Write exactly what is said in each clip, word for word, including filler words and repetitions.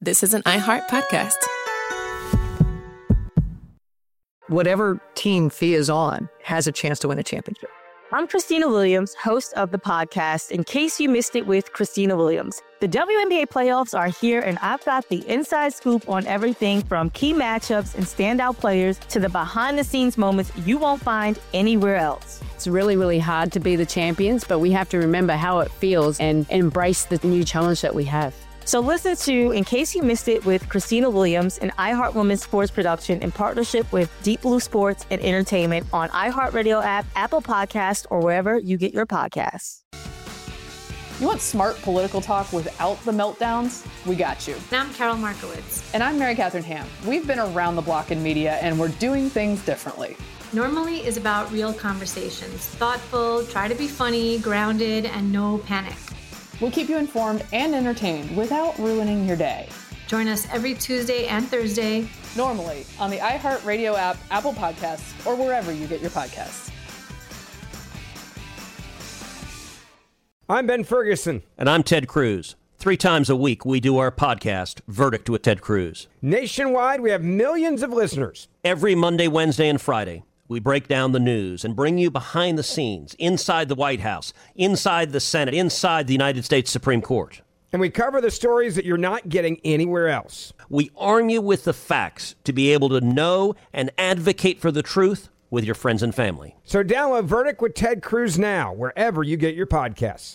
this is an iHeart podcast. Whatever team Thea is on has a chance to win a championship. I'm Christina Williams, host of the podcast, In Case You Missed It with Christina Williams. The W N B A playoffs are here, and I've got the inside scoop on everything from key matchups and standout players to the behind-the-scenes moments you won't find anywhere else. It's really, really hard to be the champions, but we have to remember how it feels and embrace the new challenge that we have. So listen to In Case You Missed It with Christina Williams, an iHeart Women's Sports production in partnership with Deep Blue Sports and Entertainment on iHeartRadio app, Apple Podcasts, or wherever you get your podcasts. You want smart political talk without the meltdowns? We got you. And I'm Carol Markowitz. And I'm Mary Catherine Ham. We've been around the block in media, and we're doing things differently. Normally is about real conversations. Thoughtful, try to be funny, grounded, and no panic. We'll keep you informed and entertained without ruining your day. Join us every Tuesday and Thursday. Normally on the iHeartRadio app, Apple Podcasts, or wherever you get your podcasts. I'm Ben Ferguson. And I'm Ted Cruz. Three times a week, we do our podcast, Verdict with Ted Cruz. Nationwide, we have millions of listeners. Every Monday, Wednesday, and Friday, we break down the news and bring you behind the scenes, inside the White House, inside the Senate, inside the United States Supreme Court. And we cover the stories that you're not getting anywhere else. We arm you with the facts to be able to know and advocate for the truth with your friends and family. So download Verdict with Ted Cruz now, wherever you get your podcasts.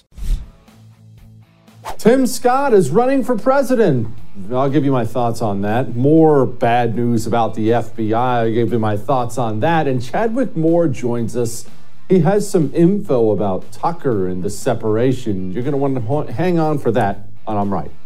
Tim Scott is running for president. I'll give you my thoughts on that. More bad news about the F B I. I'll give you my thoughts on that. And Chadwick Moore joins us. He has some info about Tucker and the separation. You're going to want to hang on for that on I'm Right.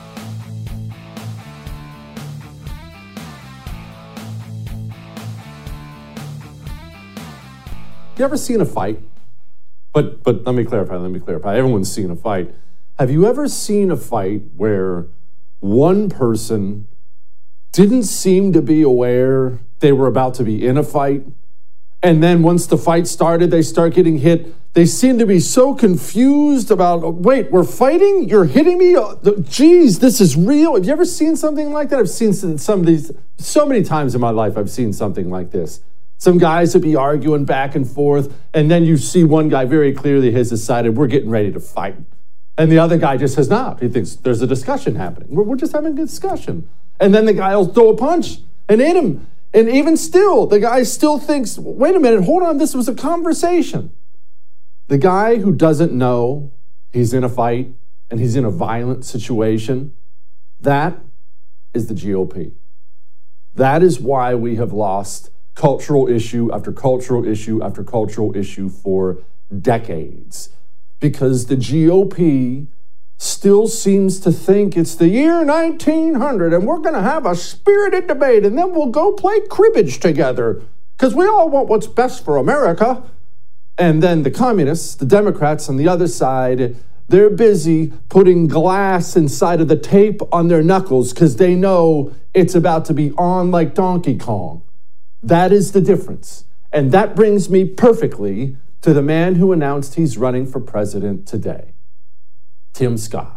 You ever seen a fight? But but let me clarify, let me clarify. Everyone's seen a fight. Have you ever seen a fight where one person didn't seem to be aware they were about to be in a fight? And then once the fight started, they start getting hit. They seem to be so confused about, wait, we're fighting? You're hitting me? Geez, this is real. Have you ever seen something like that? I've seen some of these, so many times in my life, I've seen something like this. Some guys would be arguing back and forth, and then you see one guy very clearly has decided we're getting ready to fight. And the other guy just says, nah, he thinks there's a discussion happening. We're, we're just having a discussion. And then the guy will throw a punch and hit him. And even still, the guy still thinks, wait a minute, hold on, this was a conversation. The guy who doesn't know he's in a fight and he's in a violent situation, that is the G O P. That is why we have lost cultural issue after cultural issue after cultural issue for decades. Because the G O P still seems to think it's the year nineteen hundred and we're going to have a spirited debate and then we'll go play cribbage together because we all want what's best for America. And then the communists, the Democrats on the other side, they're busy putting glass inside of the tape on their knuckles because they know it's about to be on like Donkey Kong. That is the difference. And that brings me perfectly to the man who announced he's running for president today, Tim Scott.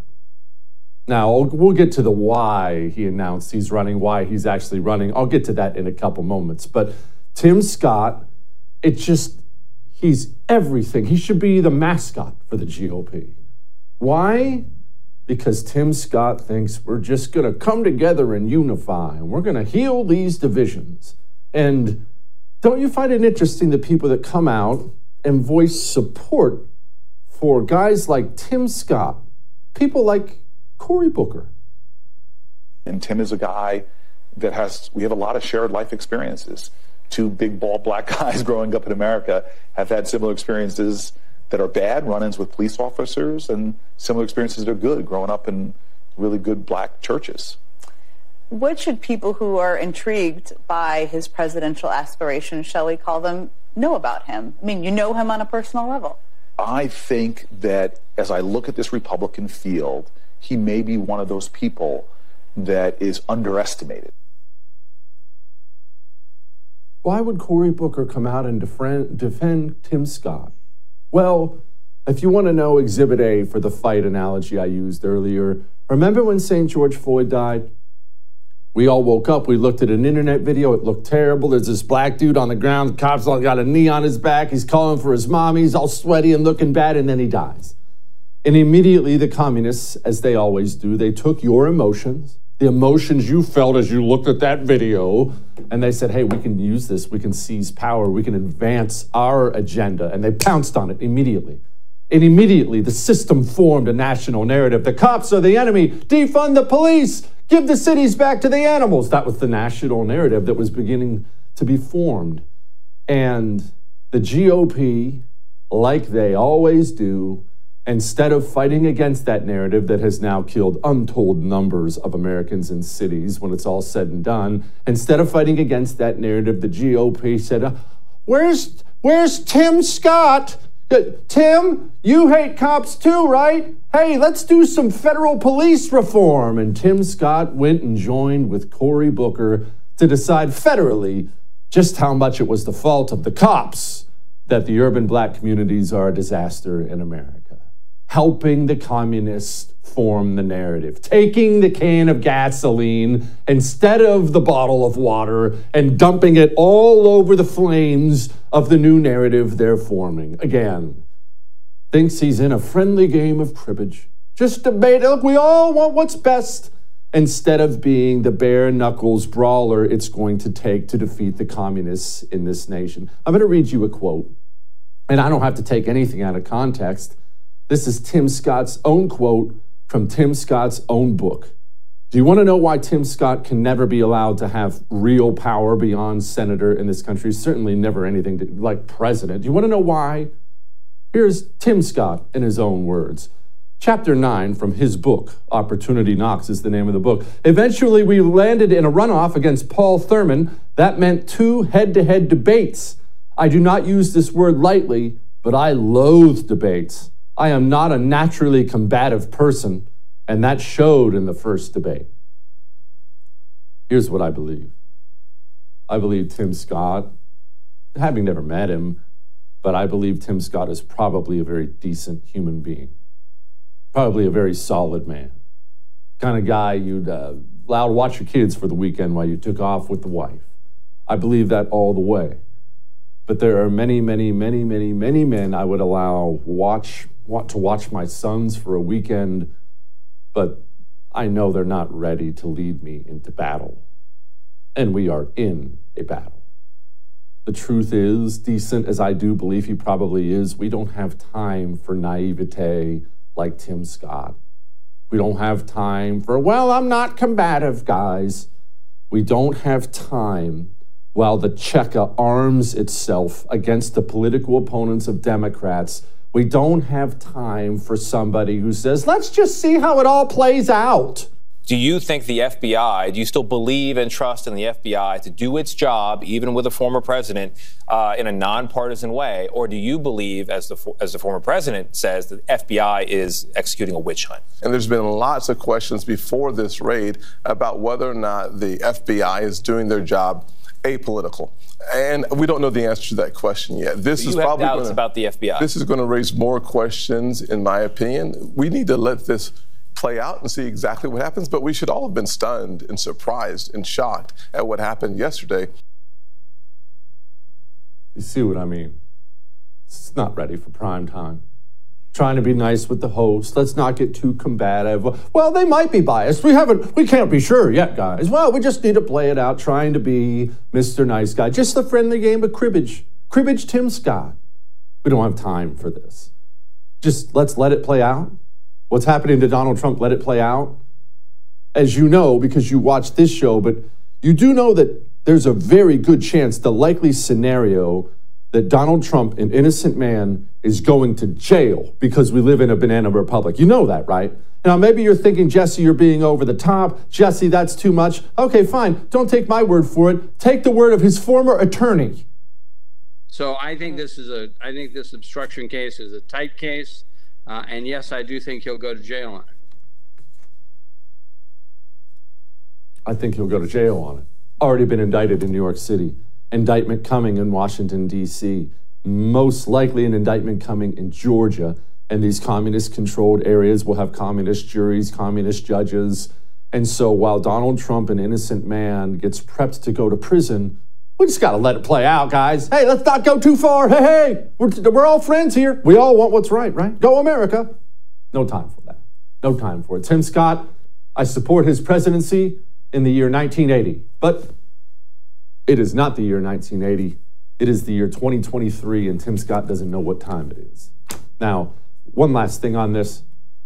Now, we'll get to the why he announced he's running, why he's actually running. I'll get to that in a couple moments. But Tim Scott, it just, he's everything. He should be the mascot for the G O P. Why? Because Tim Scott thinks we're just going to come together and unify, and we're going to heal these divisions. And don't you find it interesting that people that come out and voice support for guys like Tim Scott, people like Cory Booker? And Tim is a guy that has, we have a lot of shared life experiences. Two big, bald, black guys growing up in America have had similar experiences that are bad, run-ins with police officers, and similar experiences that are good, growing up in really good black churches. What should people who are intrigued by his presidential aspirations, shall we call them, know about him? I mean, you know him on a personal level. I think that as I look at this Republican field, he may be one of those people that is underestimated. Why would Cory Booker come out and defend, defend Tim Scott? Well, if you want to know Exhibit A for the fight analogy I used earlier, Remember when Saint George Floyd died? We all woke up, we looked at an internet video, it looked terrible. There's this black dude on the ground, the cop's all got a knee on his back, he's calling for his mom, he's all sweaty and looking bad, and then he dies. And immediately the communists, as they always do, they took your emotions, the emotions you felt as you looked at that video, and they said, hey, we can use this, we can seize power, we can advance our agenda, and they pounced on it immediately. And immediately the system formed a national narrative. The cops are the enemy, defund the police, give the cities back to the animals. That was the national narrative that was beginning to be formed. And the G O P, like they always do, instead of fighting against that narrative that has now killed untold numbers of Americans in cities when it's all said and done, instead of fighting against that narrative, the G O P said, where's, where's Tim Scott? Tim, you hate cops too, right? Hey, let's do some federal police reform. And Tim Scott went and joined with Cory Booker to decide federally just how much it was the fault of the cops that the urban black communities are a disaster in America. Helping the communists form the narrative, taking the can of gasoline instead of the bottle of water and dumping it all over the flames of the new narrative they're forming. Again, thinks he's in a friendly game of cribbage. Just debate, look, we all want what's best, instead of being the bare knuckles brawler it's going to take to defeat the communists in this nation. I'm going to read you a quote, and I don't have to take anything out of context. This is Tim Scott's own quote from Tim Scott's own book. Do you want to know why Tim Scott can never be allowed to have real power beyond senator in this country? Certainly never anything to, like president. Do you want to know why? Here's Tim Scott in his own words. Chapter nine from his book, Opportunity Knocks is the name of the book. Eventually, we landed in a runoff against Paul Thurman. That meant two head-to-head debates. I do not use this word lightly, but I loathe debates. I am not a naturally combative person, and that showed in the first debate. Here's what I believe. I believe Tim Scott, having never met him, but I believe Tim Scott is probably a very decent human being. Probably a very solid man. Kind of guy you'd uh, allow to watch your kids for the weekend while you took off with the wife. I believe that all the way. But there are many, many, many, many, many men I would allow watch want to watch my sons for a weekend, but I know they're not ready to lead me into battle. And we are in a battle. The truth is, decent as I do believe he probably is, we don't have time for naivete like Tim Scott. We don't have time for, well, I'm not combative, guys. We don't have time while the Cheka arms itself against the political opponents of Democrats. We don't have time for somebody who says, let's just see how it all plays out. Do you think the F B I, do you still believe and trust in the F B I to do its job, even with a former president, uh, in a nonpartisan way? Or do you believe, as the, as the former president says, that the F B I is executing a witch hunt? And there's been lots of questions before this raid about whether or not the F B I is doing their job apolitical. And we don't know the answer to that question yet. This you is have probably doubts gonna, about the F B I. This is going to raise more questions, in my opinion. We need to let this play out and see exactly what happens, but we should all have been stunned and surprised and shocked at what happened yesterday. You see what I mean? It's not ready for prime time. Trying to be nice with the host. Let's not get too combative. Well, they might be biased. We haven't, we can't be sure yet, guys. Well, we just need to play it out, trying to be Mister Nice Guy. Just the friendly game of cribbage. Cribbage Tim Scott. We don't have time for this. Just let's let it play out. What's happening to Donald Trump, let it play out. As you know, because you watch this show, but you do know that there's a very good chance, the likely scenario, that Donald Trump, an innocent man, is going to jail because we live in a banana republic. You know that, right? Now, maybe you're thinking, Jesse, you're being over the top. Jesse, that's too much. Okay, fine. Don't take my word for it. Take the word of his former attorney. So I think this is a, I think this obstruction case is a tight case. Uh, and yes, I do think he'll go to jail on it. I think he'll go to jail on it. Already been indicted in New York City. Indictment coming in Washington, D C Most likely an indictment coming in Georgia. And these communist-controlled areas will have communist juries, communist judges. And so while Donald Trump, an innocent man, gets prepped to go to prison, we just got to let it play out, guys. Hey, let's not go too far. Hey, hey, we're, we're all friends here. We all want what's right, right? Go America. No time for that. No time for it. Tim Scott, I support his presidency in the year nineteen eighty. But it is not the year nineteen eighty. It is the year twenty twenty-three, and Tim Scott doesn't know what time it is. Now, one last thing on this.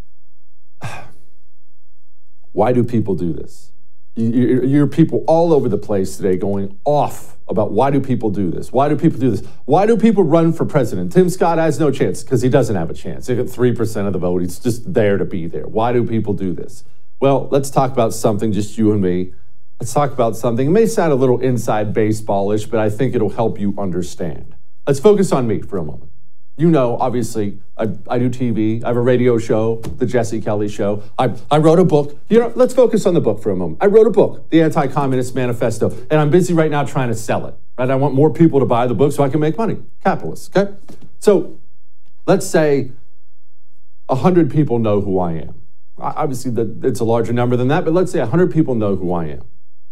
Why do people do this? You, you're people all over the place today going off about why do people do this? Why do people do this? Why do people run for president? Tim Scott has no chance because he doesn't have a chance. He got three percent of the vote. He's just there to be there. Why do people do this? Well, let's talk about something, just you and me. Let's talk about something. It may sound a little inside baseballish, but I think it'll help you understand. Let's focus on me for a moment. You know, obviously, I, I do T V. I have a radio show, The Jesse Kelly Show. I, I wrote a book. You know, let's focus on the book for a moment. I wrote a book, The Anti-Communist Manifesto, and I'm busy right now trying to sell it. Right? I want more people to buy the book so I can make money. Capitalists, okay? So let's say one hundred people know who I am. Obviously, the, it's a larger number than that, but let's say one hundred people know who I am.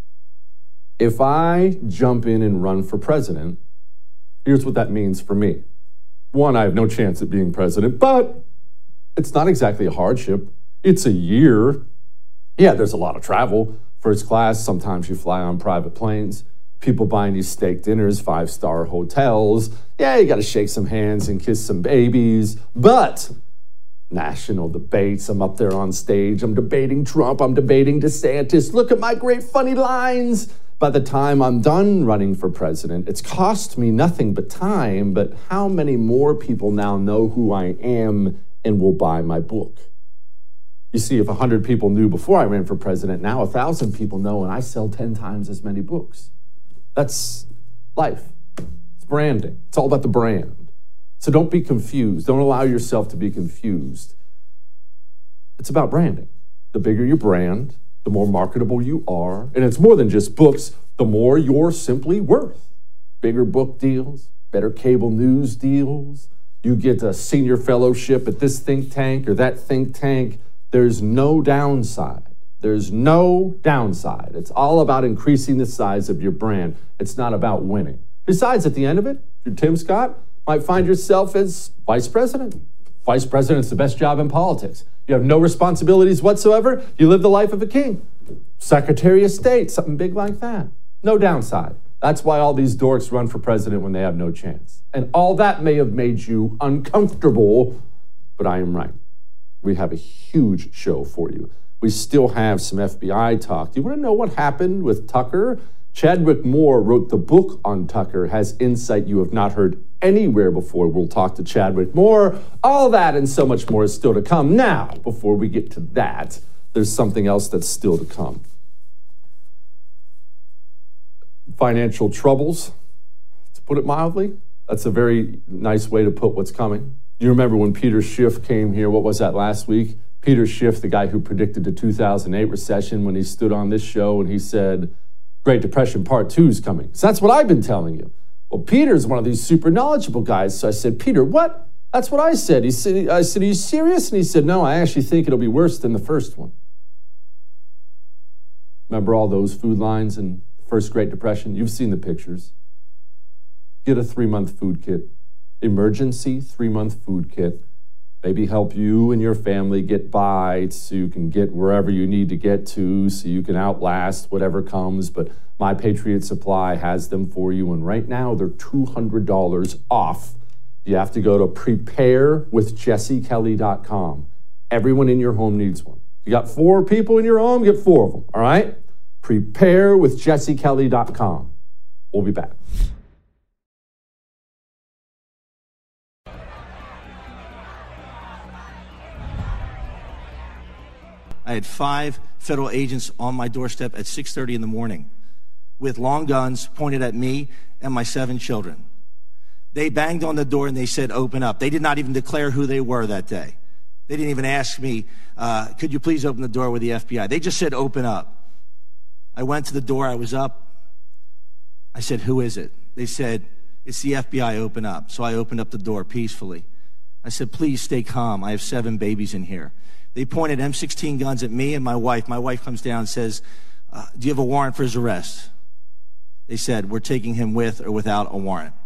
If I jump in and run for president, here's what that means for me. One, I have no chance at being president, but it's not exactly a hardship. It's a year. Yeah, there's a lot of travel. First class, sometimes you fly on private planes. People buying you steak dinners, five-star hotels. Yeah, you got to shake some hands and kiss some babies. But national debates, I'm up there on stage. I'm debating Trump. I'm debating DeSantis. Look at my great funny lines. By the time I'm done running for president, it's cost me nothing but time, but how many more people now know who I am and will buy my book? You see, if one hundred people knew before I ran for president, now one thousand people know, and I sell ten times as many books. That's life. It's branding. It's all about the brand. So don't be confused. Don't allow yourself to be confused. It's about branding. The bigger your brand, the more marketable you are. And it's more than just books. The more you're simply worth. Bigger book deals, better cable news deals. You get a senior fellowship at this think tank or that think tank. There's no downside. There's no downside. It's all about increasing the size of your brand. It's not about winning. Besides, at the end of it, if you're Tim Scott, might find yourself as vice president. Vice president's the best job in politics. You have no responsibilities whatsoever. You live the life of a king. Secretary of State, something big like that. No downside. That's why all these dorks run for president when they have no chance. And all that may have made you uncomfortable, but I am right. We have a huge show for you. We still have some F B I talk. Do you want to know what happened with Tucker? Chadwick Moore wrote the book on Tucker, has insight you have not heard anywhere before. We'll talk to Chadwick Moore. All that and so much more is still to come. Now, before we get to that, there's something else that's still to come. Financial troubles, to put it mildly. That's a very nice way to put what's coming. You remember when Peter Schiff came here, what was that, last week? Peter Schiff, the guy who predicted the two thousand eight recession, when he stood on this show and he said, Great Depression Part Two is coming. So that's what I've been telling you. Well, Peter's one of these super knowledgeable guys. So I said, Peter, what? That's what I said. He said, I said, are you serious? And he said, no, I actually think it'll be worse than the first one. Remember all those food lines in the first Great Depression? You've seen the pictures. Get a three-month food kit. Emergency three-month food kit. Maybe help you and your family get by so you can get wherever you need to get to so you can outlast whatever comes. But My Patriot Supply has them for you. And right now they're two hundred dollars off. You have to go to prepare with jesse kelly dot com. Everyone in your home needs one. You got four people in your home, get four of them, all right? prepare with jesse kelly dot com. We'll be back. I had five federal agents on my doorstep at six thirty in the morning with long guns pointed at me and my seven children. They banged on the door and they said, open up. They did not even declare who they were that day. They didn't even ask me, uh, could you please open the door with the F B I? They just said, open up. I went to the door. I was up. I said, who is it? They said, it's the F B I, open up. So I opened up the door peacefully. I said, please stay calm. I have seven babies in here. They pointed M sixteen guns at me and my wife. My wife comes down and says, uh, do you have a warrant for his arrest? They said, we're taking him with or without a warrant.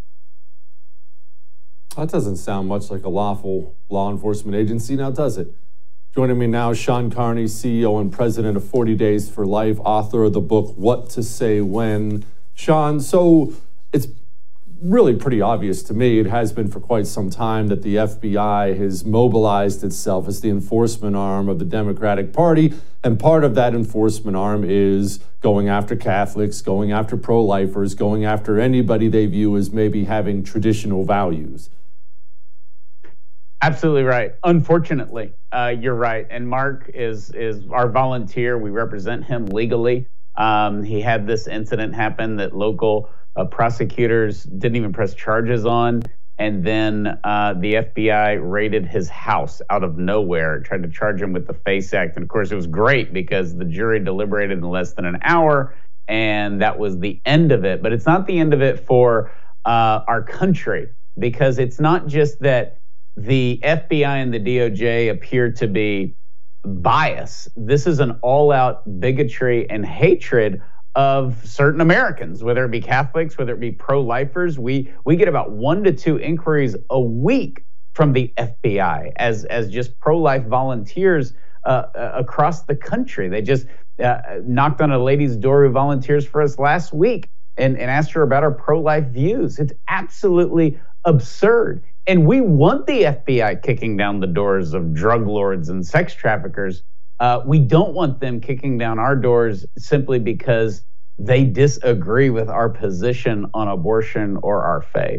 That doesn't sound much like a lawful law enforcement agency, now does it? Joining me now, Sean Carney, C E O and president of forty days for life, author of the book, What to Say When. Sean, so it's really pretty obvious to me, it has been for quite some time, that the F B I has mobilized itself as the enforcement arm of the Democratic Party, and part of that enforcement arm is going after Catholics, going after pro-lifers, going after anybody they view as maybe having traditional values. Absolutely right. Unfortunately, uh, you're right. And Mark is is our volunteer. We represent him legally. Um, he had this incident happen that local uh, prosecutors didn't even press charges on. And then uh, the F B I raided his house out of nowhere, tried to charge him with the FACE Act. And of course, it was great because the jury deliberated in less than an hour. And that was the end of it. But it's not the end of it for uh, our country, because it's not just that the F B I and the D O J appear to be biased. This is an all-out bigotry and hatred of certain Americans, whether it be Catholics, whether it be pro-lifers. We we get about one to two inquiries a week from the F B I as as just pro-life volunteers uh, across the country. They just uh, knocked on a lady's door who volunteers for us last week and, and asked her about our pro-life views. It's absolutely absurd. And we want the F B I kicking down the doors of drug lords and sex traffickers. Uh, we don't want them kicking down our doors simply because they disagree with our position on abortion or our faith.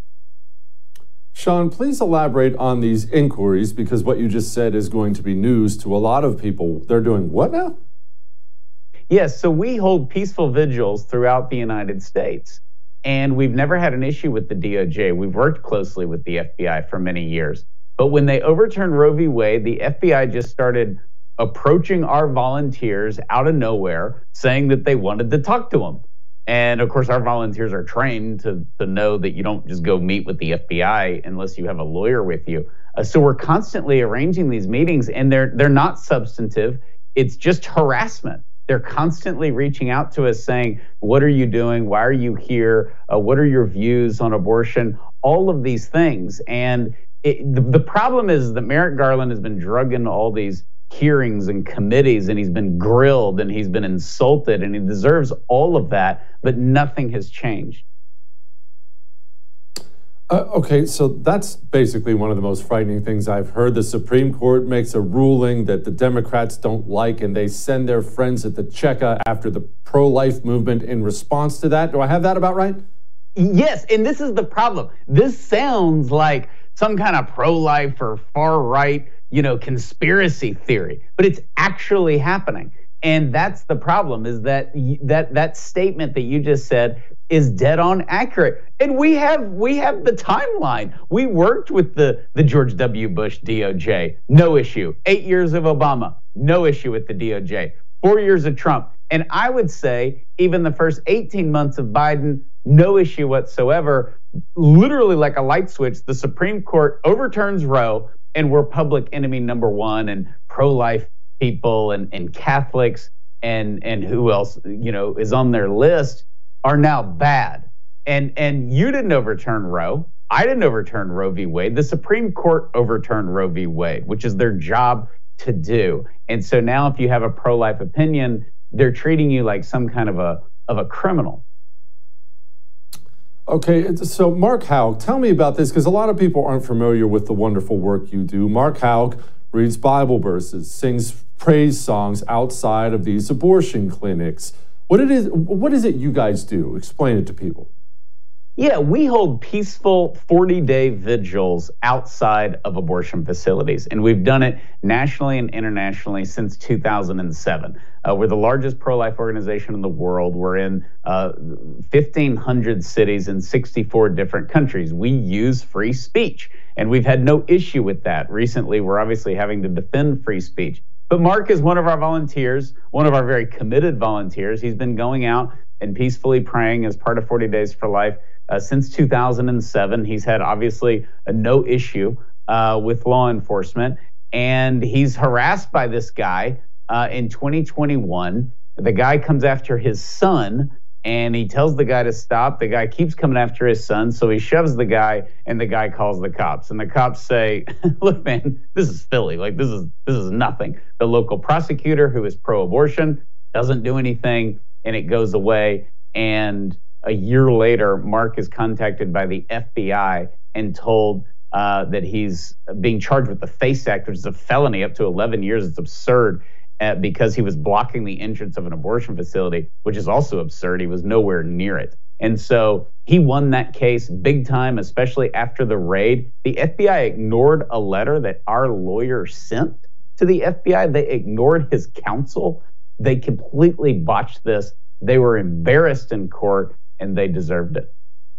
Sean, please elaborate on these inquiries, because what you just said is going to be news to a lot of people. They're doing what now? Yes, so we hold peaceful vigils throughout the United States. And we've never had an issue with the D O J. We've worked closely with the F B I for many years. But when they overturned Roe v. Wade, the F B I just started approaching our volunteers out of nowhere, saying that they wanted to talk to them. And of course, our volunteers are trained to, to know that you don't just go meet with the F B I unless you have a lawyer with you. Uh, so we're constantly arranging these meetings, and they're they're not substantive. It's just harassment. They're constantly reaching out to us saying, what are you doing? Why are you here? Uh, what are your views on abortion? All of these things. And it, the, the problem is that Merrick Garland has been drugged into all these hearings and committees, and he's been grilled and he's been insulted, and he deserves all of that, but nothing has changed. Uh, okay, so that's basically one of the most frightening things I've heard. The Supreme Court makes a ruling that the Democrats don't like, and they send their friends at the Cheka after the pro-life movement in response to that. Do I have that about right? Yes, and this is the problem. This sounds like some kind of pro-life or far-right, you know, conspiracy theory, but it's actually happening. And that's the problem, is that that that statement that you just said is dead on accurate. And we have we have the timeline. We worked with the, the George W. Bush D O J, no issue. Eight years of Obama, no issue with the D O J. Four years of Trump. And I would say even the first eighteen months of Biden, no issue whatsoever. Literally like a light switch, the Supreme Court overturns Roe, and we're public enemy number one, and pro-life people and, and Catholics and and who else, you know, is on their list are now bad. And and you didn't overturn Roe. I didn't overturn Roe v. Wade. The Supreme Court overturned Roe v. Wade, which is their job to do. And so now if you have a pro-life opinion, they're treating you like some kind of a of a criminal. Okay, so Mark Houck, tell me about this, because a lot of people aren't familiar with the wonderful work you do. Mark Houck reads Bible verses, sings praise songs outside of these abortion clinics. What it is, what is it you guys do? Explain it to people. Yeah, we hold peaceful forty-day vigils outside of abortion facilities, and we've done it nationally and internationally since two thousand seven. Uh, we're the largest pro-life organization in the world. We're in uh, fifteen hundred cities in sixty-four different countries. We use free speech, and we've had no issue with that. Recently, we're obviously having to defend free speech. But Mark is one of our volunteers, one of our very committed volunteers. He's been going out and peacefully praying as part of forty days for life Uh, since two thousand seven. He's had obviously a no issue uh, with law enforcement. And he's harassed by this guy uh, in twenty twenty-one. The guy comes after his son, and he tells the guy to stop. The guy keeps coming after his son, so he shoves the guy, and the guy calls the cops. And the cops say, look, man, this is Philly. Like, this is this is nothing. The local prosecutor, who is pro-abortion, doesn't do anything, and it goes away. And a year later, Mark is contacted by the F B I and told uh, that he's being charged with the FACE Act, which is a felony up to eleven years. It's absurd. Uh, because he was blocking the entrance of an abortion facility, which is also absurd. He was nowhere near it. And so he won that case big time, especially after the raid. The F B I ignored a letter that our lawyer sent to the F B I. They ignored his counsel. They completely botched this. They were embarrassed in court, and they deserved it.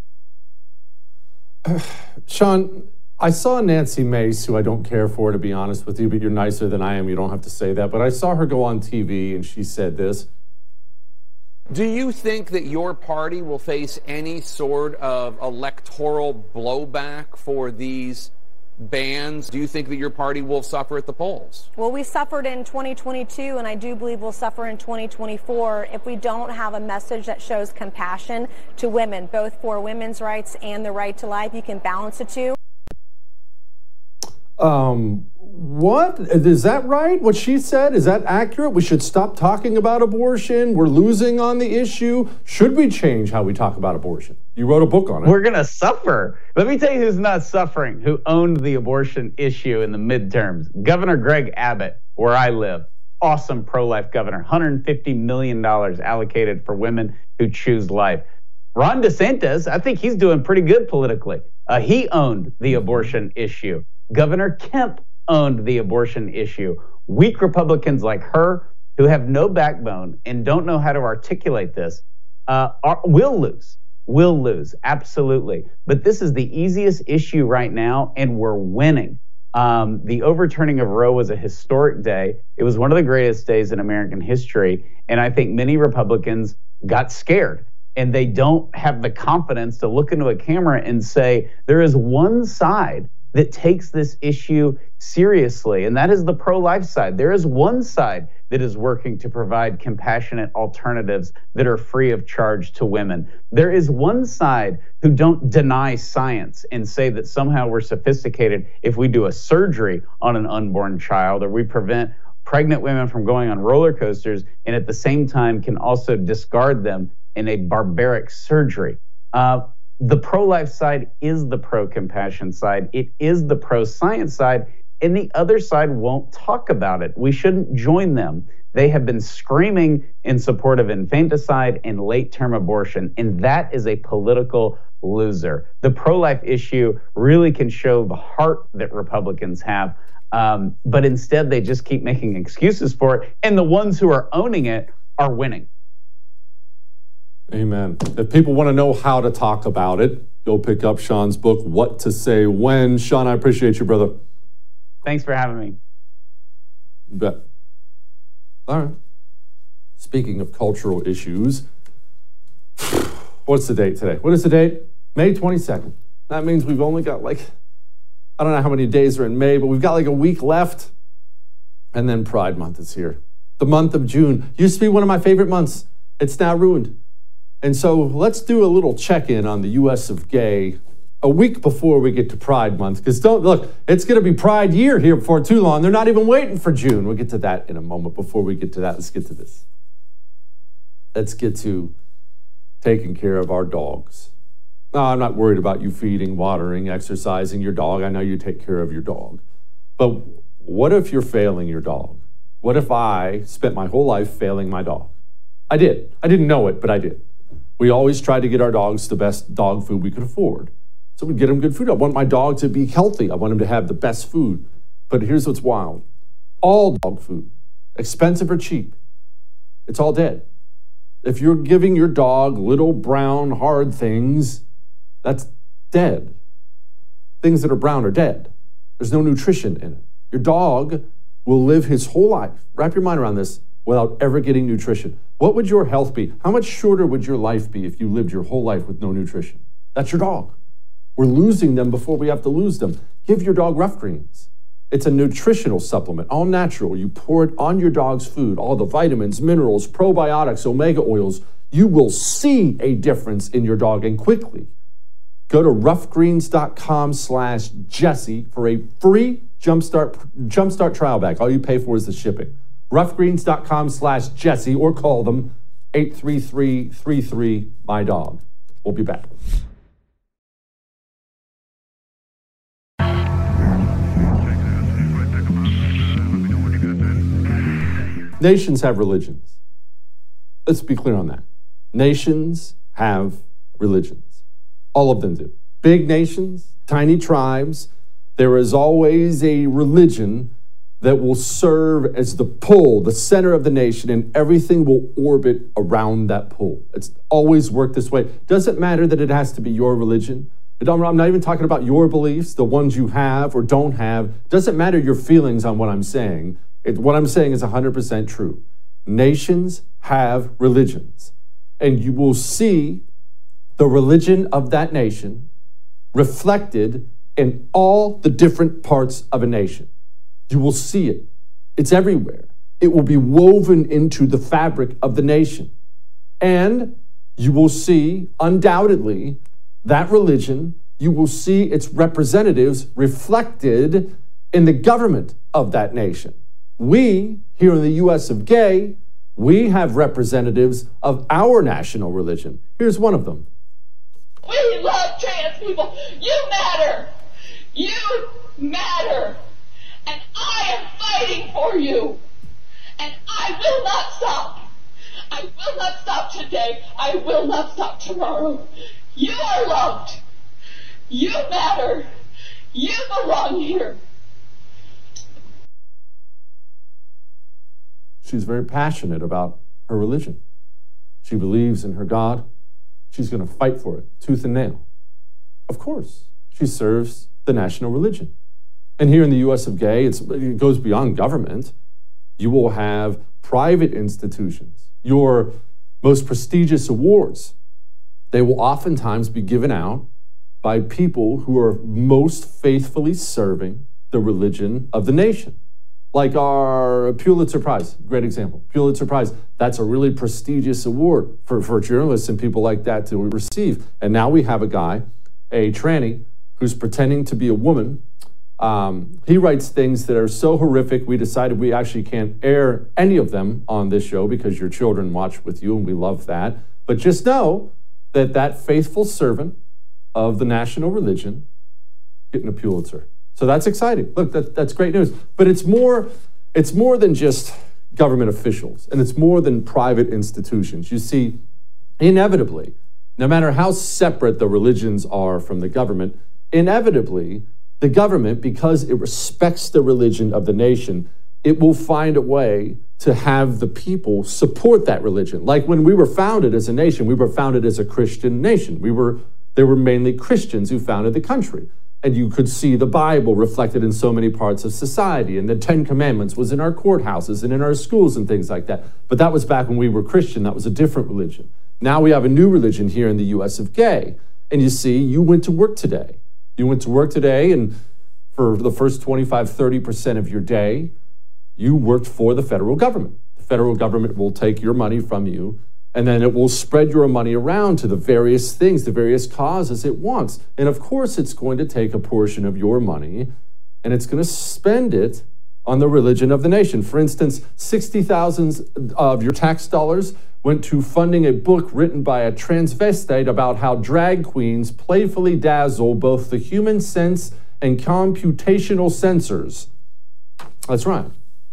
Sean, I saw Nancy Mace, who I don't care for, to be honest with you, but you're nicer than I am. You don't have to say that. But I saw her go on T V, and she said this. Do you think that your party will face any sort of electoral blowback for these bans? Do you think that your party will suffer at the polls? Well, we suffered in twenty twenty-two, and I do believe we'll suffer in twenty twenty-four if we don't have a message that shows compassion to women, both for women's rights and the right to life. You can balance the two. Um, what? Is that right? What she said? Is that accurate? We should stop talking about abortion. We're losing on the issue. Should we change how we talk about abortion? You wrote a book on it. We're going to suffer. Let me tell you who's not suffering, who owned the abortion issue in the midterms. Governor Greg Abbott, where I live. Awesome pro-life governor. one hundred fifty million dollars allocated for women who choose life. Ron DeSantis, I think he's doing pretty good politically. Uh, he owned the abortion issue. Governor Kemp owned the abortion issue. Weak Republicans like her, who have no backbone and don't know how to articulate this, uh, are, will lose. Will lose, absolutely. But this is the easiest issue right now, and we're winning. Um, the overturning of Roe was a historic day. It was one of the greatest days in American history, and I think many Republicans got scared. And they don't have the confidence to look into a camera and say, there is one side that takes this issue seriously, and that is the pro-life side. There is one side that is working to provide compassionate alternatives that are free of charge to women. There is one side who don't deny science and say that somehow we're sophisticated if we do a surgery on an unborn child, or we prevent pregnant women from going on roller coasters, and at the same time can also discard them in a barbaric surgery. Uh, The pro-life side is the pro-compassion side. It is the pro-science side, and the other side won't talk about it. We shouldn't join them. They have been screaming in support of infanticide and late-term abortion, and that is a political loser. The pro-life issue really can show the heart that Republicans have, um, but instead they just keep making excuses for it, and the ones who are owning it are winning. Amen. If people want to know how to talk about it, go pick up Sean's book, What to Say When. Sean, I appreciate you, brother. Thanks for having me. You bet. All right. Speaking of cultural issues, what's the date today? What is the date? May twenty-second. That means we've only got like, I don't know how many days are in May, but we've got like a week left. And then Pride Month is here. The month of June used to be one of my favorite months. It's now ruined. And so let's do a little check-in on the U S of Gay a week before we get to Pride Month. Because don't look, it's going to be Pride Year here before too long. They're not even waiting for June. We'll get to that in a moment. Before we get to that, let's get to this. Let's get to taking care of our dogs. No, I'm not worried about you feeding, watering, exercising your dog. I know you take care of your dog. But what if you're failing your dog? What if I spent my whole life failing my dog? I did. I didn't know it, but I did. We always tried to get our dogs the best dog food we could afford. So we'd get them good food. I want my dog to be healthy. I want him to have the best food. But here's what's wild. All dog food, expensive or cheap, it's all dead. If you're giving your dog little brown hard things, that's dead. Things that are brown are dead. There's no nutrition in it. Your dog will live his whole life, wrap your mind around this, without ever getting nutrition. What would your health be? How much shorter would your life be if you lived your whole life with no nutrition? That's your dog. We're losing them before we have to lose them. Give your dog Rough Greens. It's a nutritional supplement, all natural. You pour it on your dog's food, all the vitamins, minerals, probiotics, omega oils. You will see a difference in your dog, and quickly. Go to roughgreens.com slash Jesse for a free Jumpstart, Jumpstart trial bag. All you pay for is the shipping. roughgreens.com slash Jesse, or call them eight three three, three three, M Y dog. We'll be back. Nations have religions. Let's be clear on that. Nations have religions. All of them do. Big nations, tiny tribes, there is always a religion that will serve as the pole, the center of the nation, and everything will orbit around that pole. It's always worked this way. Doesn't matter that it has to be your religion. I'm not even talking about your beliefs, the ones you have or don't have. Doesn't matter your feelings on what I'm saying. It, what I'm saying is one hundred percent true. Nations have religions, and you will see the religion of that nation reflected in all the different parts of a nation. You will see it. It's everywhere. It will be woven into the fabric of the nation. And you will see, undoubtedly, that religion, you will see its representatives reflected in the government of that nation. We, here in the U S of Gay, we have representatives of our national religion. Here's one of them. We love trans people. You matter. You matter. And I am fighting for you. And I will not stop. I will not stop today. I will not stop tomorrow. You are loved. You matter. You belong here. She's very passionate about her religion. She believes in her God. She's going to fight for it, tooth and nail. Of course, she serves the national religion. And here in the U S of Gay, it's, it goes beyond government. You will have private institutions. Your most prestigious awards, they will oftentimes be given out by people who are most faithfully serving the religion of the nation. Like our Pulitzer Prize, great example. Pulitzer Prize, that's a really prestigious award for, for journalists and people like that to receive. And now we have a guy, a tranny, who's pretending to be a woman. Um, he writes things that are so horrific, we decided we actually can't air any of them on this show because your children watch with you, and we love that. But just know that that faithful servant of the national religion getting a Pulitzer. So that's exciting. Look, that, that's great news. But it's more, it's more than just government officials, and it's more than private institutions. You see, inevitably, no matter how separate the religions are from the government, inevitably, the government, because it respects the religion of the nation, it will find a way to have the people support that religion. Like when we were founded as a nation, we were founded as a Christian nation. We were, there were mainly Christians who founded the country. And you could see the Bible reflected in so many parts of society. And the Ten Commandments was in our courthouses and in our schools and things like that. But that was back when we were Christian. That was a different religion. Now we have a new religion here in the U S of Gay. And you see, you went to work today. You went to work today, and for the first twenty-five, thirty percent of your day, you worked for the federal government. The federal government will take your money from you, and then it will spread your money around to the various things, the various causes it wants. And of course, it's going to take a portion of your money, and it's going to spend it on the religion of the nation. For instance, sixty thousand of your tax dollars went to funding a book written by a transvestite about how drag queens playfully dazzle both the human sense and computational sensors. That's right.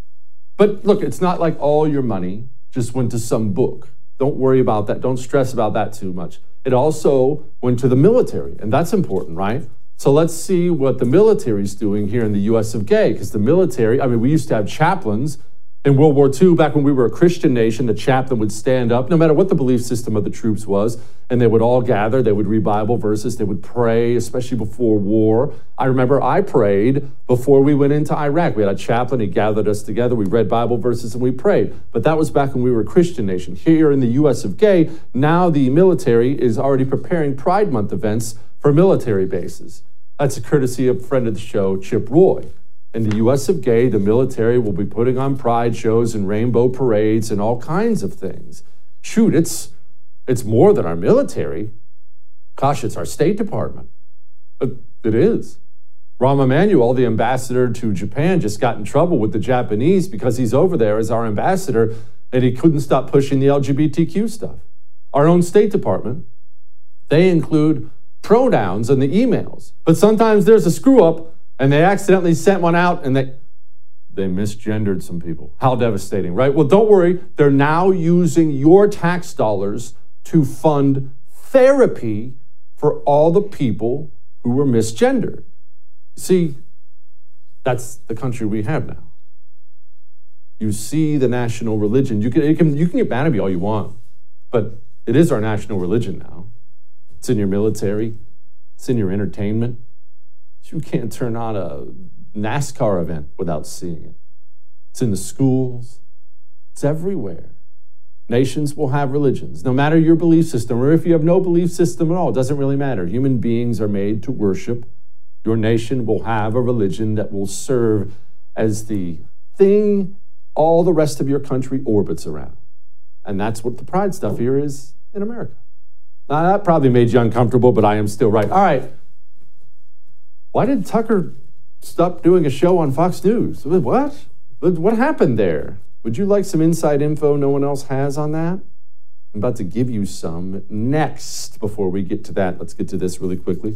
But look, it's not like all your money just went to some book. Don't worry about that. Don't stress about that too much. It also went to the military, and that's important, right? So let's see what the military is doing here in the U S of Gay, because the military, I mean, we used to have chaplains. In World War Two, back when we were a Christian nation, the chaplain would stand up, no matter what the belief system of the troops was, and they would all gather, they would read Bible verses, they would pray, especially before war. I remember I prayed before we went into Iraq. We had a chaplain, he gathered us together, we read Bible verses, and we prayed. But that was back when we were a Christian nation. Here in the U S of Gay, now the military is already preparing Pride Month events for military bases. That's a courtesy of friend of the show, Chip Roy. In the U S of Gay, the military will be putting on pride shows and rainbow parades and all kinds of things. Shoot, it's it's more than our military. Gosh, it's our State Department. It, it is. Rahm Emanuel, the ambassador to Japan, just got in trouble with the Japanese because he's over there as our ambassador and he couldn't stop pushing the L G B T Q stuff. Our own State Department, they include pronouns in the emails, but sometimes there's a screw up and they accidentally sent one out and they they misgendered some people. How devastating, right? Well, don't worry. They're now using your tax dollars to fund therapy for all the people who were misgendered. See, that's the country we have now. You see the national religion. You can, you can, you can get mad at me all you want, but it is our national religion now. It's in your military. It's in your entertainment. You can't turn on a NASCAR event without seeing it. It's in the schools. It's everywhere. Nations will have religions. No matter your belief system, or if you have no belief system at all, it doesn't really matter. Human beings are made to worship. Your nation will have a religion that will serve as the thing all the rest of your country orbits around. And that's what the pride stuff here is in America. Now, that probably made you uncomfortable, but I am still right. All right. Why did Tucker stop doing a show on Fox News? What? What happened there? Would you like some inside info no one else has on that? I'm about to give you some next. Before we get to that, let's get to this really quickly.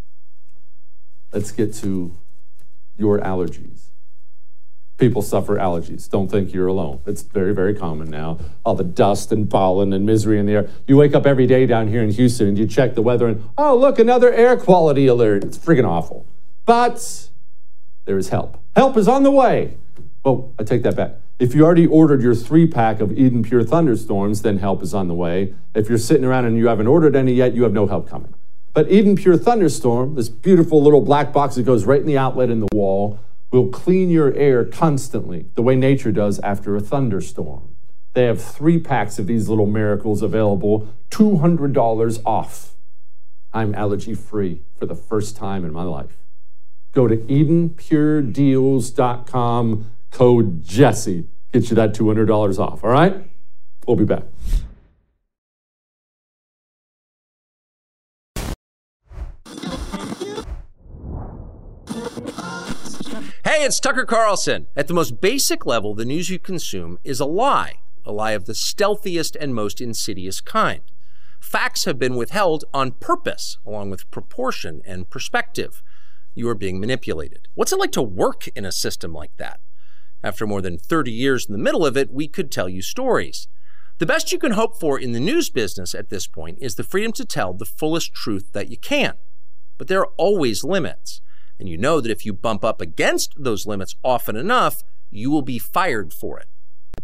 Let's get to your allergies. People suffer allergies. Don't think you're alone. It's very, very common now. All the dust and pollen and misery in the air. You wake up every day down here in Houston and you check the weather and, oh, look, another air quality alert. It's freaking awful. But there is help. Help is on the way. Well, I take that back. If you already ordered your three-pack of Eden Pure Thunderstorms, then help is on the way. If you're sitting around and you haven't ordered any yet, you have no help coming. But Eden Pure Thunderstorm, this beautiful little black box that goes right in the outlet in the wall, will clean your air constantly, the way nature does after a thunderstorm. They have three packs of these little miracles available, two hundred dollars off. I'm allergy-free for the first time in my life. Go to Eden Pure Deals dot com, code Jesse. Get you that two hundred dollars off, all right? We'll be back. Hey, it's Tucker Carlson. At the most basic level, the news you consume is a lie, a lie of the stealthiest and most insidious kind. Facts have been withheld on purpose, along with proportion and perspective. You are being manipulated. What's it like to work in a system like that? After more than thirty years in the middle of it, we could tell you stories. The best you can hope for in the news business at this point is the freedom to tell the fullest truth that you can. But there are always limits. And you know that if you bump up against those limits often enough, you will be fired for it.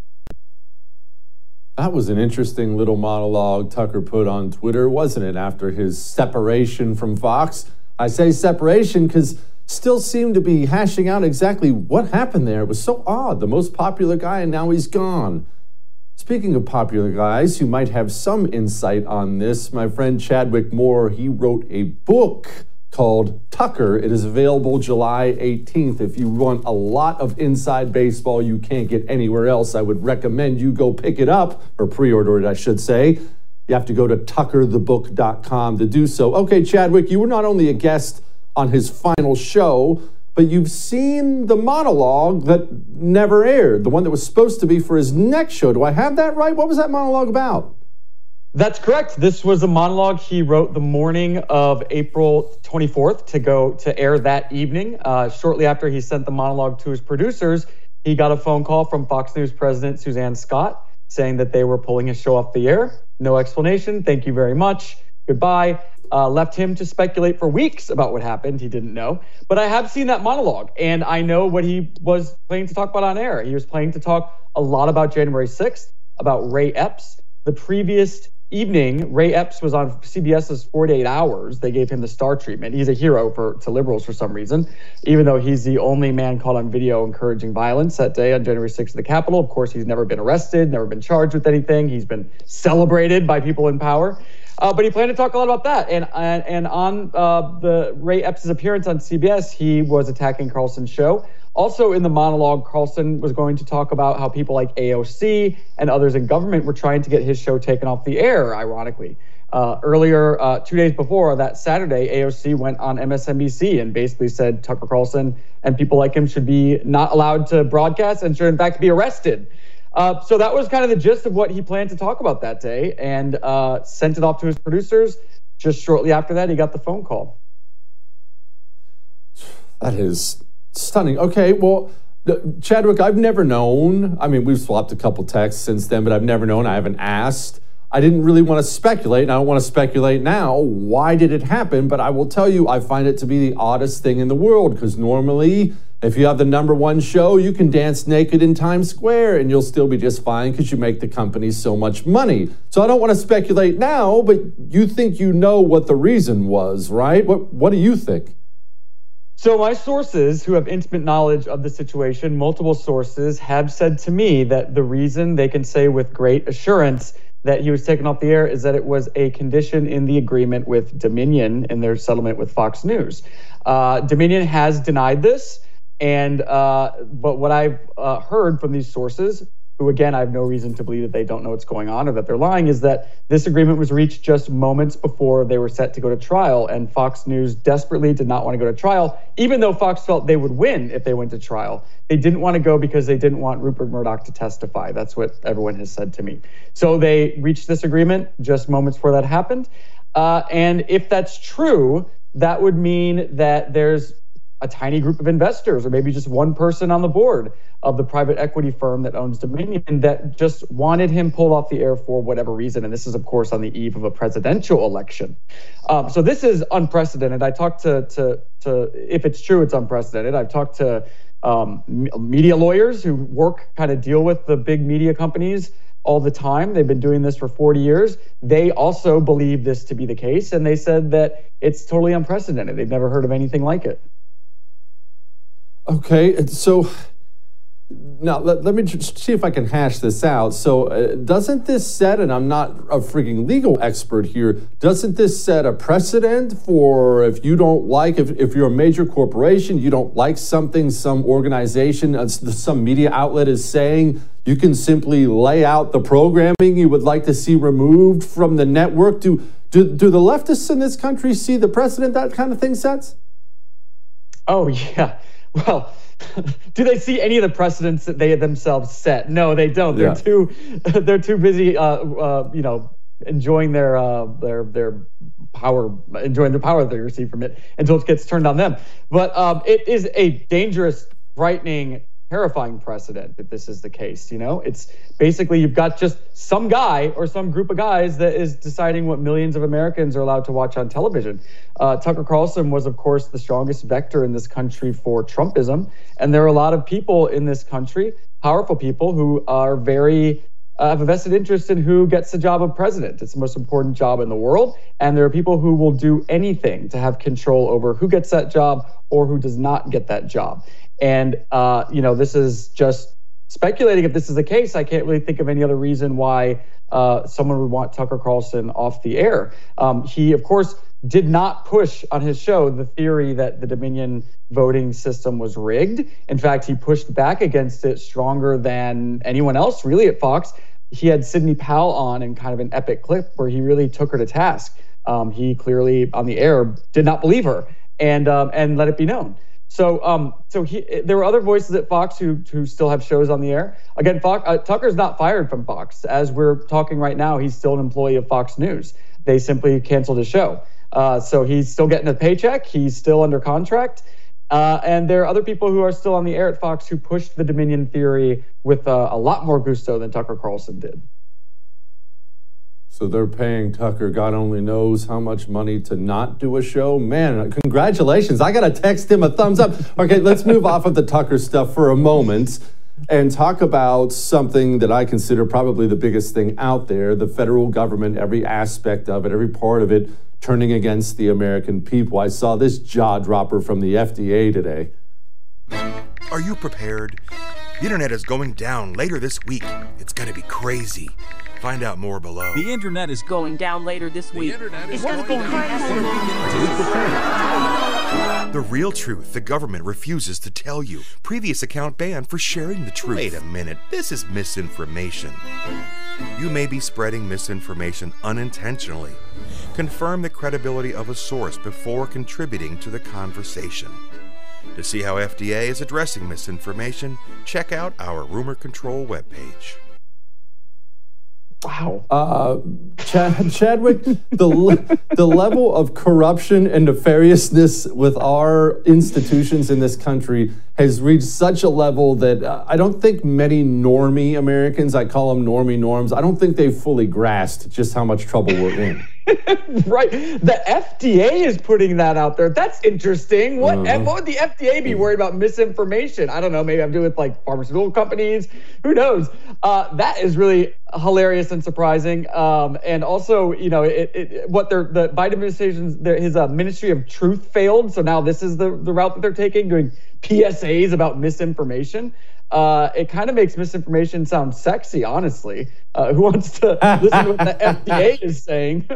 That was an interesting little monologue Tucker put on Twitter, wasn't it, after his separation from Fox? I say separation because still seem to be hashing out exactly what happened there. It was so odd. The most popular guy, and now he's gone. Speaking of popular guys who might have some insight on this, my friend Chadwick Moore, he wrote a book called Tucker. It is available July eighteenth. If you want a lot of inside baseball you can't get anywhere else, I would recommend you go pick it up, or pre-order it, I should say. You have to go to tucker the book dot com to do so. Okay, Chadwick, you were not only a guest on his final show, but you've seen the monologue that never aired, the one that was supposed to be for his next show. Do I have that right? What was that monologue about? That's correct. This was a monologue he wrote the morning of April twenty-fourth to go to air that evening. Uh, shortly after he sent the monologue to his producers, he got a phone call from Fox News President Suzanne Scott saying that they were pulling his show off the air. No explanation. Thank you very much. Goodbye. Uh, left him to speculate for weeks about what happened. He didn't know. But I have seen that monologue, and I know what he was planning to talk about on air. He was planning to talk a lot about January sixth, about Ray Epps. The previous evening, Ray Epps was on C B S's forty-eight hours. They gave him the star treatment. He's a hero for to liberals for some reason, even though he's the only man caught on video encouraging violence that day on January sixth at the Capitol. Of course, he's never been arrested, never been charged with anything. He's been celebrated by people in power. Uh, but he planned to talk a lot about that. And and, and on uh, the Ray Epps' appearance on C B S, he was attacking Carlson's show. Also in the monologue, Carlson was going to talk about how people like A O C and others in government were trying to get his show taken off the air, ironically. Uh, earlier, uh, two days before that Saturday, A O C went on M S N B C and basically said Tucker Carlson and people like him should be not allowed to broadcast and should in fact be arrested. Uh, so that was kind of the gist of what he planned to talk about that day, and uh, sent it off to his producers. Just shortly after that, he got the phone call. That is stunning. Okay, well, Chadwick, I've never known. I mean, we've swapped a couple texts since then, but I've never known. I haven't asked. I didn't really want to speculate, and I don't want to speculate now. Why did it happen? But I will tell you, I find it to be the oddest thing in the world, because normally, if you have the number one show, you can dance naked in Times Square and you'll still be just fine because you make the company so much money. So I don't want to speculate now, but you think you know what the reason was, right? What What do you think? So my sources who have intimate knowledge of the situation, multiple sources, have said to me that the reason they can say with great assurance that he was taken off the air is that it was a condition in the agreement with Dominion in their settlement with Fox News. Uh, Dominion has denied this. And uh, but what I've uh, heard from these sources, who again I have no reason to believe that they don't know what's going on or that they're lying, is that this agreement was reached just moments before they were set to go to trial, and Fox News desperately did not want to go to trial, even though Fox felt they would win if they went to trial. They didn't want to go because they didn't want Rupert Murdoch to testify. That's what everyone has said to me. So they reached this agreement just moments before that happened, uh, and if that's true, that would mean that there's a tiny group of investors, or maybe just one person on the board of the private equity firm that owns Dominion, that just wanted him pulled off the air for whatever reason. And this is, of course, on the eve of a presidential election. Um, so this is unprecedented. I talked to, to, to, if it's true, it's unprecedented. I've talked to um, media lawyers who work, kind of deal with the big media companies all the time. They've been doing this for forty years. They also believe this to be the case. And they said that it's totally unprecedented. They've never heard of anything like it. Okay, so now let, let me just see if I can hash this out. So uh, doesn't this set, and I'm not a freaking legal expert here, doesn't this set a precedent for if you don't like, if, if you're a major corporation, you don't like something some organization, uh, some media outlet is saying, you can simply lay out the programming you would like to see removed from the network? Do, do, do the leftists in this country see the precedent that kind of thing sets? Oh, yeah. Well, do they see any of the precedents that they themselves set? No, they don't. They're yeah. too, they're too busy, uh, uh, you know, enjoying their uh, their their power, enjoying the power that they receive from it until it gets turned on them. But um, it is a dangerous, frightening, terrifying precedent if this is the case. You know, it's basically you've got just some guy or some group of guys that is deciding what millions of Americans are allowed to watch on television. Uh, Tucker Carlson was, of course, the strongest vector in this country for Trumpism. And there are a lot of people in this country, powerful people, who are very uh, have a vested interest in who gets the job of president. It's the most important job in the world. And there are people who will do anything to have control over who gets that job or who does not get that job. And, uh, you know, this is just speculating if this is the case. I can't really think of any other reason why uh, someone would want Tucker Carlson off the air. Um, he, of course, did not push on his show the theory that the Dominion voting system was rigged. In fact, he pushed back against it stronger than anyone else really at Fox. He had Sidney Powell on in kind of an epic clip where he really took her to task. Um, he clearly on the air did not believe her and um, and let it be known. So, um, so he, there were other voices at Fox who who still have shows on the air. Again, Fox, uh, Tucker's not fired from Fox. As we're talking right now, he's still an employee of Fox News. They simply canceled his show. Uh, so he's still getting a paycheck. He's still under contract. Uh, and there are other people who are still on the air at Fox who pushed the Dominion theory with uh, a lot more gusto than Tucker Carlson did. So they're paying Tucker God only knows how much money to not do a show. Man, congratulations. I got to text him a thumbs up. Okay, let's move off of the Tucker stuff for a moment and talk about something that I consider probably the biggest thing out there, the federal government, every aspect of it, every part of it, turning against the American people. I saw this jaw dropper from the F D A today. Are you prepared? The internet is going down later this week. It's going to be crazy. Find out more below. The internet is going down later this week. The internet is going going down. The real truth the government refuses to tell you. Previous account banned for sharing the truth. Wait a minute, this is misinformation. You may be spreading misinformation unintentionally. Confirm the credibility of a source before contributing to the conversation. To see how F D A is addressing misinformation, check out our Rumor Control webpage. Wow. Uh, Chad, Chadwick, the le- the level of corruption and nefariousness with our institutions in this country has reached such a level that uh, I don't think many normie Americans, I call them normie norms, I don't think they've fully grasped just how much trouble we're in. Right. The F D A is putting that out there. That's interesting. What, Uh-huh. what would the F D A be worried about misinformation? I don't know. Maybe I'm doing with like pharmaceutical companies. Who knows? Uh, that is really hilarious and surprising. Um, and also, you know, it, it, what they're, the Biden administration's, their, his uh, Ministry of Truth failed. So now this is the, the route that they're taking, doing P S As about misinformation. Uh, it kind of makes misinformation sound sexy, honestly. Uh, who wants to listen to what the F D A is saying?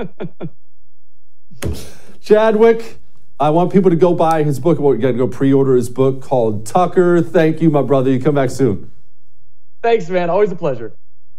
Chadwick, I want people to go buy his book. Well, you got to go pre-order his book called Tucker. Thank you, my brother. You come back soon. Thanks, man. Always a pleasure.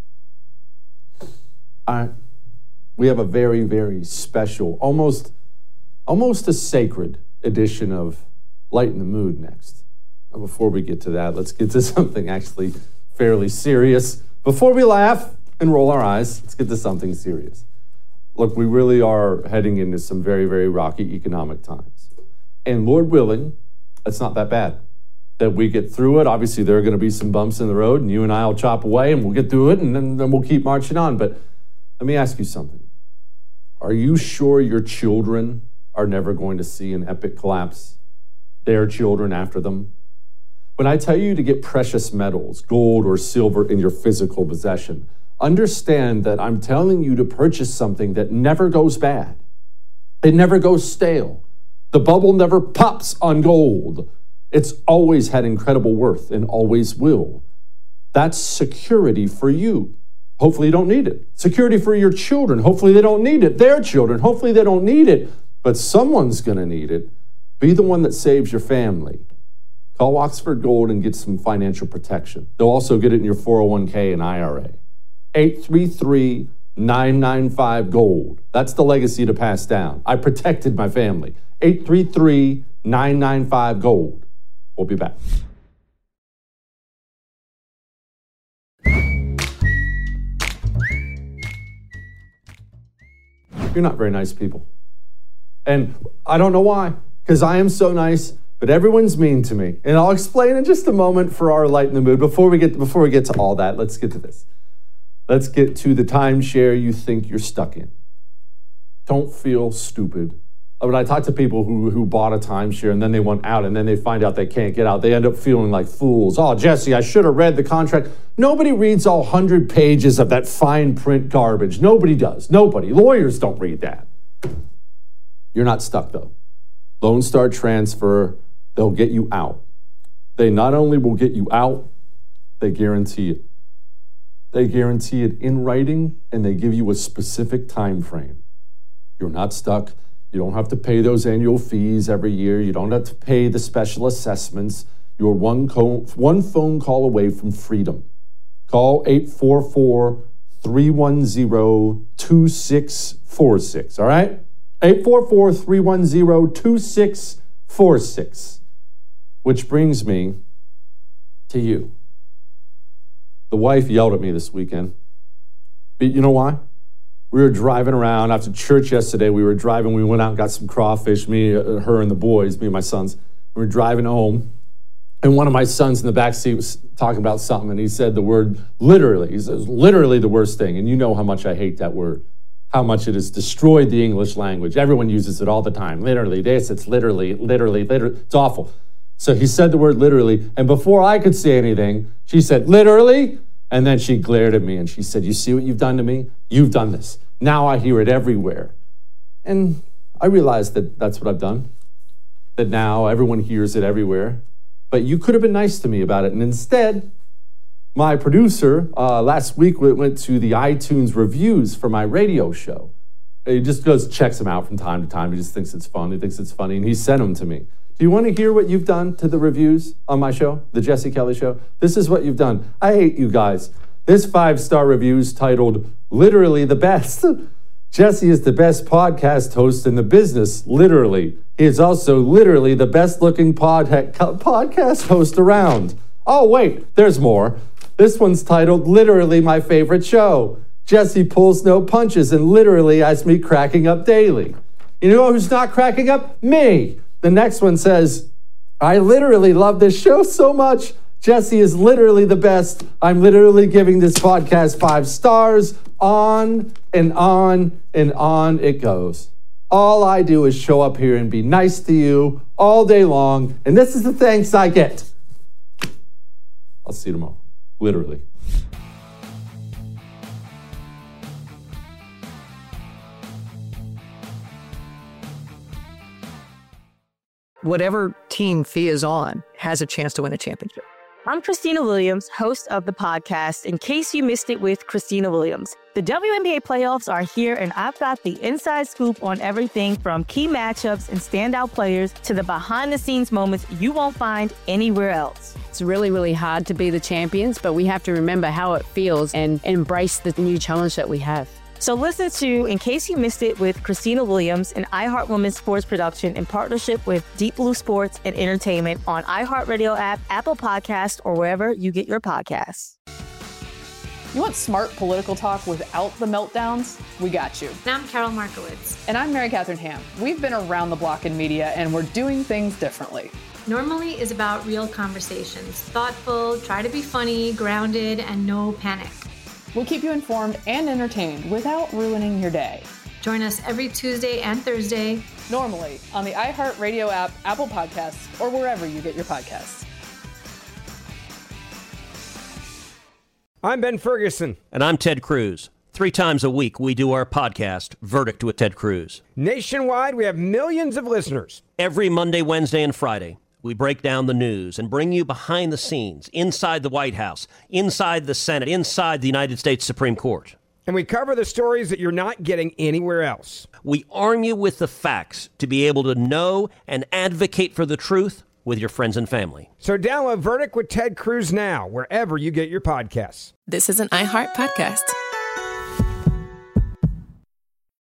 All right. We have a very, very special, almost, almost a sacred edition of Lighten the Mood next. Before we get to that, let's get to something actually fairly serious. Before we laugh and roll our eyes, let's get to something serious. Look, we really are heading into some very, very rocky economic times. And Lord willing, it's not that bad. That we get through it. Obviously, there are going to be some bumps in the road, and you and I will chop away, and we'll get through it, and then, then we'll keep marching on. But let me ask you something. Are you sure your children are never going to see an epic collapse? Their children after them? When I tell you to get precious metals, gold or silver in your physical possession, understand that I'm telling you to purchase something that never goes bad. It never goes stale. The bubble never pops on gold. It's always had incredible worth and always will. That's security for you. Hopefully you don't need it. Security for your children. Hopefully they don't need it. Their children. Hopefully they don't need it. But someone's going to need it. Be the one that saves your family. Call Oxford Gold and get some financial protection. They'll also get it in your four oh one k and I R A. eight three three, nine nine five, GOLD. That's the legacy to pass down. I protected my family. eight three three, nine nine five, GOLD. We'll be back. You're not very nice people. And I don't know why, because I am so nice. But everyone's mean to me. And I'll explain in just a moment for our Lighten the Mood. Before we get before we get to all that, let's get to this. Let's get to the timeshare you think you're stuck in. Don't feel stupid. When I talk to people who, who bought a timeshare and then they went out and then they find out they can't get out, they end up feeling like fools. Oh, Jesse, I should have read the contract. Nobody reads all one hundred pages of that fine print garbage. Nobody does. Nobody. Lawyers don't read that. You're not stuck, though. Lone Star Transfer, they'll get you out. They not only will get you out, they guarantee it. They guarantee it in writing, and they give you a specific time frame. You're not stuck. You don't have to pay those annual fees every year. You don't have to pay the special assessments. You're one, co- one phone call away from freedom. Call eight four four, three one zero, two six four six, all right? eight four four, three one zero, two six four six. Which brings me to you. The wife yelled at me this weekend. But you know why? We were driving around after church yesterday. We were driving. We went out and got some crawfish, me, her, and the boys, me and my sons. We were driving home. And one of my sons in the back seat was talking about something, and he said the word literally. He says, literally the worst thing. And you know how much I hate that word. How much it has destroyed the English language. Everyone uses it all the time. Literally. This, it's literally, literally, literally. It's awful. So he said the word literally, and before I could say anything, she said, literally? And then she glared at me and she said, you see what you've done to me? You've done this. Now I hear it everywhere. And I realized that that's what I've done, that now everyone hears it everywhere. But you could have been nice to me about it. And instead, my producer uh, last week went, went to the iTunes reviews for my radio show. He just goes, checks them out from time to time. He just thinks it's fun. He thinks it's funny, and he sent them to me. Do you want to hear what you've done to the reviews on my show, the Jesse Kelly Show? This is what you've done. I hate you guys. This five-star review is titled, Literally the Best. Jesse is the best podcast host in the business, literally. He is also literally the best-looking pod- podcast host around. Oh, wait, there's more. This one's titled, Literally My Favorite Show. Jesse pulls no punches and literally has me cracking up daily. You know who's not cracking up? Me. The next one says, I literally love this show so much. Jesse is literally the best. I'm literally giving this podcast five stars. On and on and on it goes. All I do is show up here and be nice to you all day long. And this is the thanks I get. I'll see you tomorrow. Literally. Whatever team Fee is on has a chance to win a championship. I'm Christina Williams, host of the podcast, In Case You Missed It with Christina Williams. The W N B A playoffs are here, and I've got the inside scoop on everything from key matchups and standout players to the behind-the-scenes moments you won't find anywhere else. It's really, really hard to be the champions, but we have to remember how it feels and embrace the new challenge that we have. So listen to In Case You Missed It with Christina Williams, an iHeart Women's sports production in partnership with Deep Blue Sports and Entertainment on iHeartRadio app, Apple Podcast, or wherever you get your podcasts. You want smart political talk without the meltdowns? We got you. And I'm Carol Markowitz. And I'm Mary Catherine Ham. We've been around the block in media, and we're doing things differently. Normally is about real conversations, thoughtful, try to be funny, grounded, and no panic. We'll keep you informed and entertained without ruining your day. Join us every Tuesday and Thursday. Normally on the iHeartRadio app, Apple Podcasts, or wherever you get your podcasts. I'm Ben Ferguson. And I'm Ted Cruz. Three times a week, we do our podcast, Verdict with Ted Cruz. Nationwide, we have millions of listeners. Every Monday, Wednesday, and Friday, we break down the news and bring you behind the scenes, inside the White House, inside the Senate, inside the United States Supreme Court. And we cover the stories that you're not getting anywhere else. We arm you with the facts to be able to know and advocate for the truth with your friends and family. So download Verdict with Ted Cruz now, wherever you get your podcasts. This is an iHeart podcast.